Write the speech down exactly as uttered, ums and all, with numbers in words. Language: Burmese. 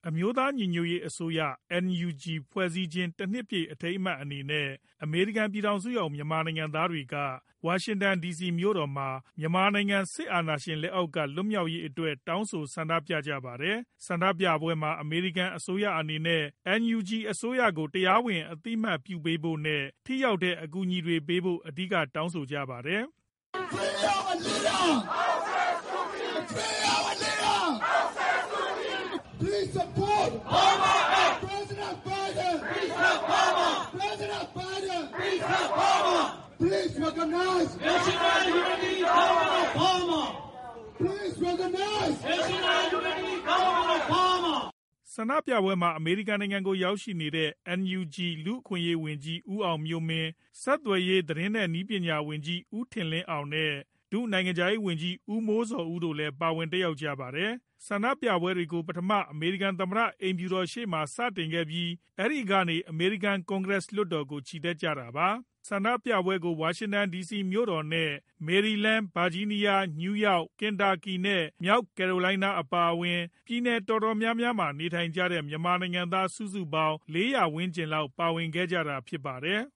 အမျိုးသားညီညွတ်ရေးအစိုးရ အန် ယူ ဂျီ ဖွဲ့စည်းခြင်းတစ်နှစ်ပြည့်အထိမ်းအမှတ်အနေနဲ့အမေရိကန်ပြည်ထောင်စုရောက်မြန်မာနိုင်ငံသားတွေကဝါရှင်တန်ဒီစီမြို့တော်မှာမြန်မာနိုင်ငံစစ်အာဏာရှင်လက်အောက်ကလွတ်မြောက်ရေးအတွက်တောင်းဆိုဆန္ဒပြကြပါတယ်။ဆန္ဒပြပွဲမှာအမေရိကန်အစိုးရအနေနဲ့ အန် ယူ ဂျီ အစိုးရကိုတရားဝင်အသိအမှတ်ပြုပေးဖို့နဲ့ထိရောက်တဲ့အကူအညီတွေပေးဖို့အဓိကတောင်းဆိုကြပါတယ်။ Please support Burma Act. President Biden. Please help Burma. President Biden. Please help Burma. Please recognize National Unity Government of Burma. Please recognize National Unity Government of Burma. ဆန္ဒပြပွဲမှာအမေရိကန်နိုင်ငံကိုရောက်ရှိနေတဲ့ အန် ယူ ဂျီ လူ့အခွင့်အရေးဝန်ကြီးဦးအောင်မျိုးမင်း၊ဆက်သွယ်ရေးသတင်းနဲ့နည်းပညာဝန်ကြီးဦးထင်လင်းအောင်နဲ့ဒုနိုင်ငံခြားရေးဝန်ကြီးဦးမိုးဇော်ဦးတို့လည်းပါဝင်တက်ရောက်ကြပါတယ်။ဆန္ဒပြပွဲတွေကိုပထမအမေရိကန်သမ္မတအိမ်ဖြူတော်ရှေ့မှာစတင်ခဲ့ပြီးအဲဒီကနေအမေရိကန်ကွန်ဂရက်လွှတ်တော်ကိုချီတက်ကြတာပါ။ဆန္ဒပြပွဲကိုဝါရှင်တန်ဒီစီမြို့တော်နဲ့မေရီလန်း၊ဗာဂျီးနီးယား၊နယူးယောက်၊ကင်တာကီနဲ့မြောက်ကယ်ရိုလိုင်းနားအပါအဝင်ပြည်နယ်တော်တော်များများမှာနေထိုင်ကြတဲ့မြန်မာနိုင်ငံသားစုစုပေါင်းလေးရာဝန်းကျင်လောက်ပါဝင်ခဲ့ကြတာဖြစ်ပါတယ်။